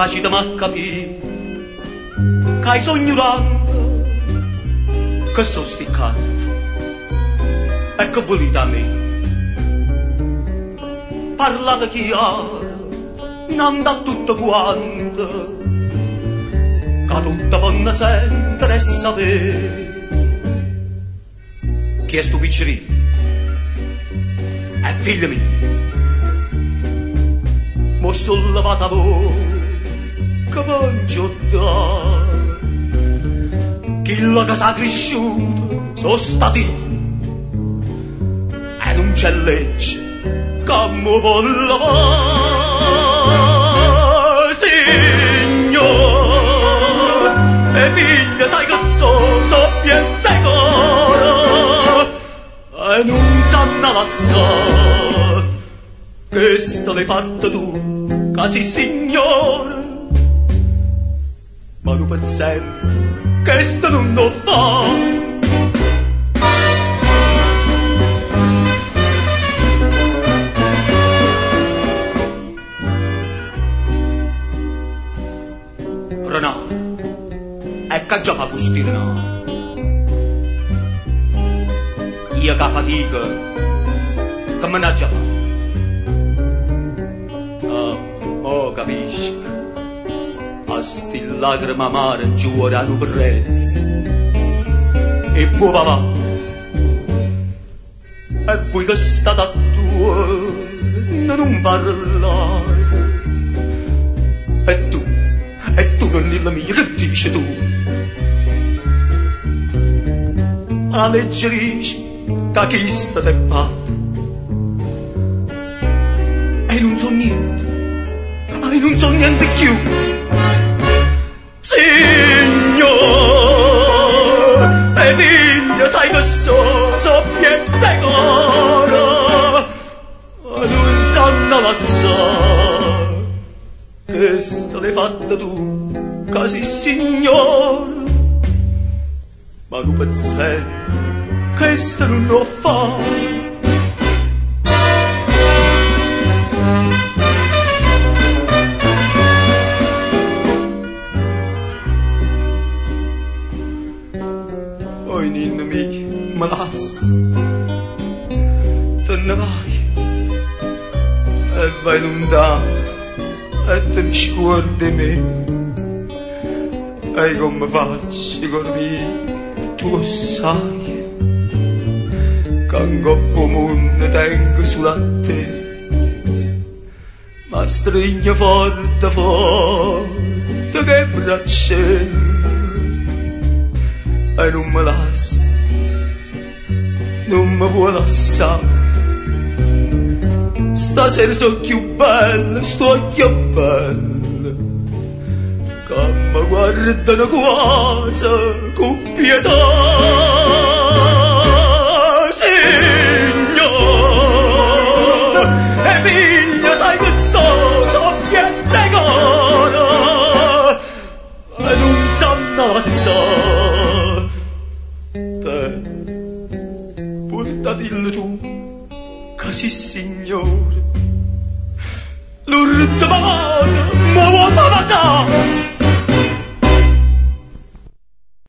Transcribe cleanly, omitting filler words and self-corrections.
facite ma capire che hai sognorando che sono sticcato e che volete a me. Parlate chiaro, non da tutto quanto, che tutta vanno sentire e sapere. Chi è sto piccerino? È figlio mio. M'ho sollevata voi, che mangio da. Chi la che sa cresciuto sono stati. E non c'è legge che mi può lavare, signor. E figlia sai che so bien sicuro. E non sanno lasciare. Questo l'hai fatto tu, che sei signore. Ma non pensare, questo non lo fa. Renato, è che già fa costirna. Io che fatica, che me ne già fa. Oh, capisci? A sti lacrime amare giù ora non prezzo. E poi papà, e voi che state a tua, non parlare. E tu non è la mia, che dici tu? Alleggerisci, che chi sta te fatta. E non so niente, e non so niente più. Signor, e figlio sai che so bien sicuro. E non sanno lasciare. Questo l'hai fatto tu, che sei signore. Ma non pensare, questo non lo fa. Oi ninno mio, me lasci, te ne vai e vai lontano. E te ne scordi me. E come faccio con me, tu sai che un coppo mondo tengo sulla te, ma stringo forte forte che braccello. E non me lasci, non mi vuoi lasciare. Stasera sono più bella, sto più bella, che mi guardano quasi con pietà. Signor, e figlio sai che so bien sicuro. E non sanno lasciare. Te, portatelo tu, che sei signore. L'ultima volta mi vuoi fare